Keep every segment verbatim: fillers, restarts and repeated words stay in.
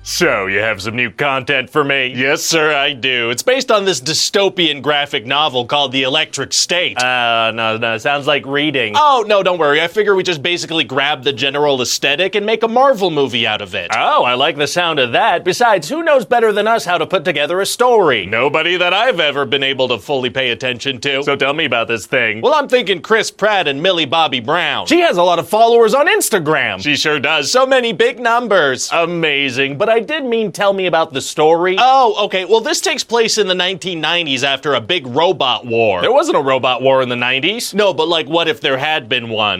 So, you have some new content for me? Yes, sir, I do. It's based on this dystopian graphic novel called The Electric State. Uh, no, no, sounds like reading. Oh, no, don't worry. I figure we just basically grab the general aesthetic and make a Marvel movie out of it. Oh, I like the sound of that. Besides, who knows better than us how to put together a story? Nobody that I've ever been able to fully pay attention to. So tell me about this thing. Well, I'm thinking Chris Pratt and Millie Bobby Brown. She has a lot of followers on Instagram. She sure does. So many big numbers. Amazing. But I did mean tell me about the story. Oh, okay. Well, this takes place in the nineteen nineties after a big robot war. There wasn't a robot war in the nineties. No, but like what if there had been one?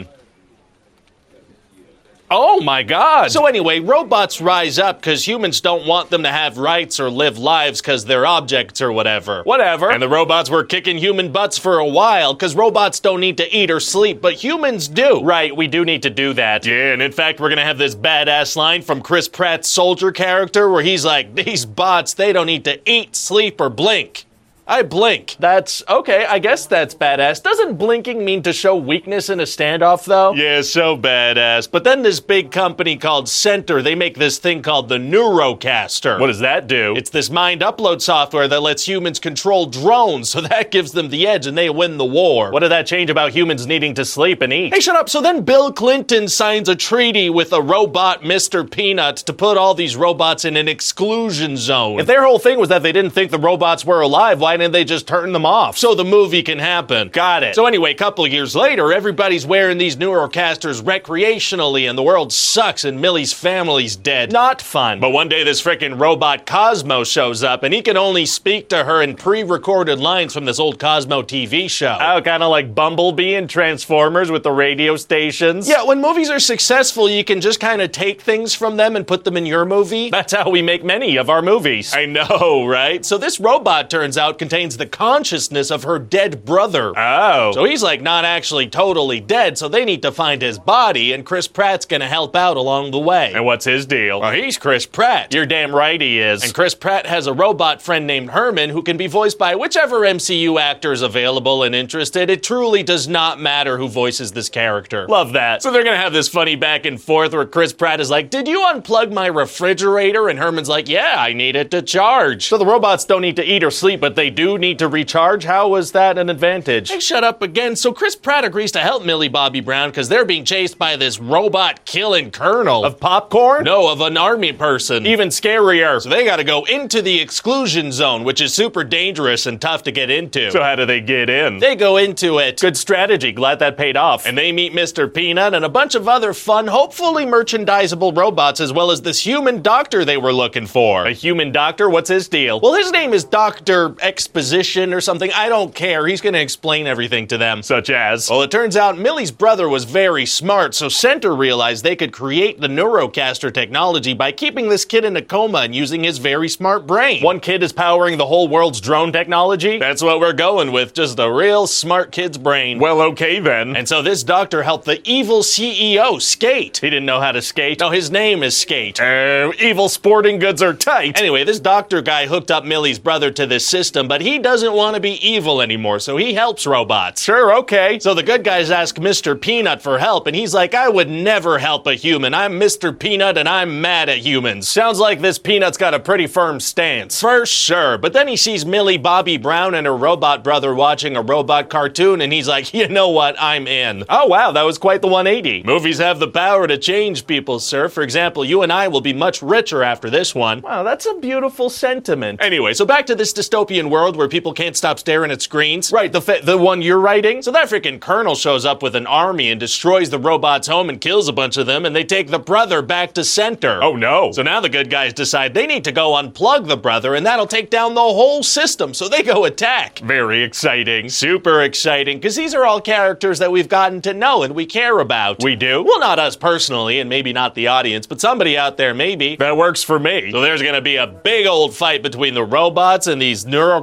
Oh my god! So anyway, robots rise up because humans don't want them to have rights or live lives because they're objects or whatever. Whatever. And the robots were kicking human butts for a while because robots don't need to eat or sleep, but humans do. Right, we do need to do that. Yeah, and in fact, we're gonna have this badass line from Chris Pratt's soldier character where he's like, these bots, they don't need to eat, sleep, or blink. I blink. That's, okay, I guess that's badass. Doesn't blinking mean to show weakness in a standoff, though? Yeah, so badass. But then this big company called Center, they make this thing called the Neurocaster. What does that do? It's this mind upload software that lets humans control drones, so that gives them the edge and they win the war. What did that change about humans needing to sleep and eat? Hey, shut up. So then Bill Clinton signs a treaty with a robot, Mister Peanut, to put all these robots in an exclusion zone. If their whole thing was that they didn't think the robots were alive, why didn't they just turn them off? So the movie can happen. Got it. So anyway, a couple of years later, everybody's wearing these Neurocasters recreationally and the world sucks and Millie's family's dead. Not fun. But one day this frickin' robot Cosmo shows up and he can only speak to her in pre-recorded lines from this old Cosmo T V show. Oh, kind of like Bumblebee and Transformers with the radio stations? Yeah, when movies are successful, you can just kind of take things from them and put them in your movie. That's how we make many of our movies. I know, right? So this robot, turns out, contains the consciousness of her dead brother. Oh. So he's like not actually totally dead, so they need to find his body, and Chris Pratt's gonna help out along the way. And what's his deal? Well, he's Chris Pratt. You're damn right he is. And Chris Pratt has a robot friend named Herman who can be voiced by whichever M C U actor is available and interested. It truly does not matter who voices this character. Love that. So they're gonna have this funny back and forth where Chris Pratt is like, did you unplug my refrigerator? And Herman's like, yeah, I need it to charge. So the robots don't need to eat or sleep, but they do need to recharge? How was that an advantage? Hey, shut up again. So Chris Pratt agrees to help Millie Bobby Brown because they're being chased by this robot-killing colonel. Of popcorn? No, of an army person. Even scarier. So they gotta go into the exclusion zone, which is super dangerous and tough to get into. So how do they get in? They go into it. Good strategy. Glad that paid off. And they meet Mister Peanut and a bunch of other fun, hopefully merchandisable robots, as well as this human doctor they were looking for. A human doctor? What's his deal? Well, his name is Doctor Exposition or something. I don't care. He's gonna explain everything to them. Such as? Well, it turns out Millie's brother was very smart, so Center realized they could create the Neurocaster technology by keeping this kid in a coma and using his very smart brain. One kid is powering the whole world's drone technology? That's what we're going with, just a real smart kid's brain. Well, okay then. And so this doctor helped the evil C E O skate. He didn't know how to skate. No, his name is Skate. Uh, evil sporting goods are tight. Anyway, this doctor guy hooked up Millie's brother to this system, but he doesn't want to be evil anymore, so he helps robots. Sure, okay. So the good guys ask Mister Peanut for help, and he's like, I would never help a human. I'm Mister Peanut, and I'm mad at humans. Sounds like this Peanut's got a pretty firm stance. For sure. But then he sees Millie Bobby Brown and her robot brother watching a robot cartoon, and he's like, you know what? I'm in. Oh, wow, that was quite the one eighty. Movies have the power to change people, sir. For example, you and I will be much richer after this one. Wow, that's a beautiful sentiment. Anyway, so back to this dystopian world where people can't stop staring at screens. Right, the fa- the one you're writing? So that freaking colonel shows up with an army and destroys the robot's home and kills a bunch of them, and they take the brother back to Center. Oh no. So now the good guys decide they need to go unplug the brother, and that'll take down the whole system, so they go attack. Very exciting. Super exciting, because these are all characters that we've gotten to know and we care about. We do? Well, not us personally, and maybe not the audience, but somebody out there maybe. That works for me. So there's gonna be a big old fight between the robots and these neural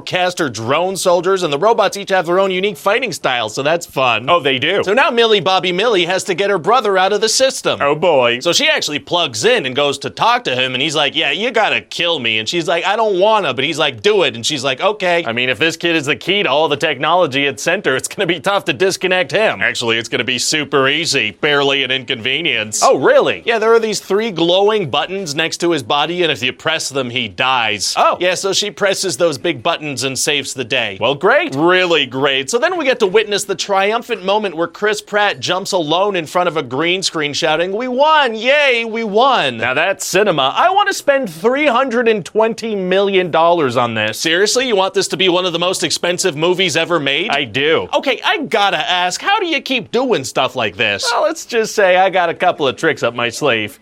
Outcast are drone soldiers, and the robots each have their own unique fighting style, so that's fun. Oh, they do. So now Millie Bobby Millie has to get her brother out of the system. Oh boy. So she actually plugs in and goes to talk to him, and he's like, yeah, you gotta kill me. And she's like, I don't wanna, but he's like, do it. And she's like, okay. I mean, if this kid is the key to all the technology at Center, it's gonna be tough to disconnect him. Actually, it's gonna be super easy. Barely an inconvenience. Oh, really? Yeah, there are these three glowing buttons next to his body, and if you press them, he dies. Oh. Yeah, so she presses those big buttons and saves the day. Well, great. Really great. So then we get to witness the triumphant moment where Chris Pratt jumps alone in front of a green screen shouting, we won! Yay, we won! Now that's cinema. I want to spend three hundred twenty million dollars on this. Seriously? You want this to be one of the most expensive movies ever made? I do. Okay, I gotta ask, how do you keep doing stuff like this? Well, let's just say I got a couple of tricks up my sleeve.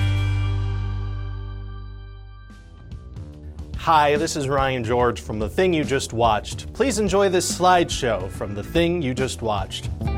Hi, this is Ryan George from The Thing You Just Watched. Please enjoy this slideshow from The Thing You Just Watched.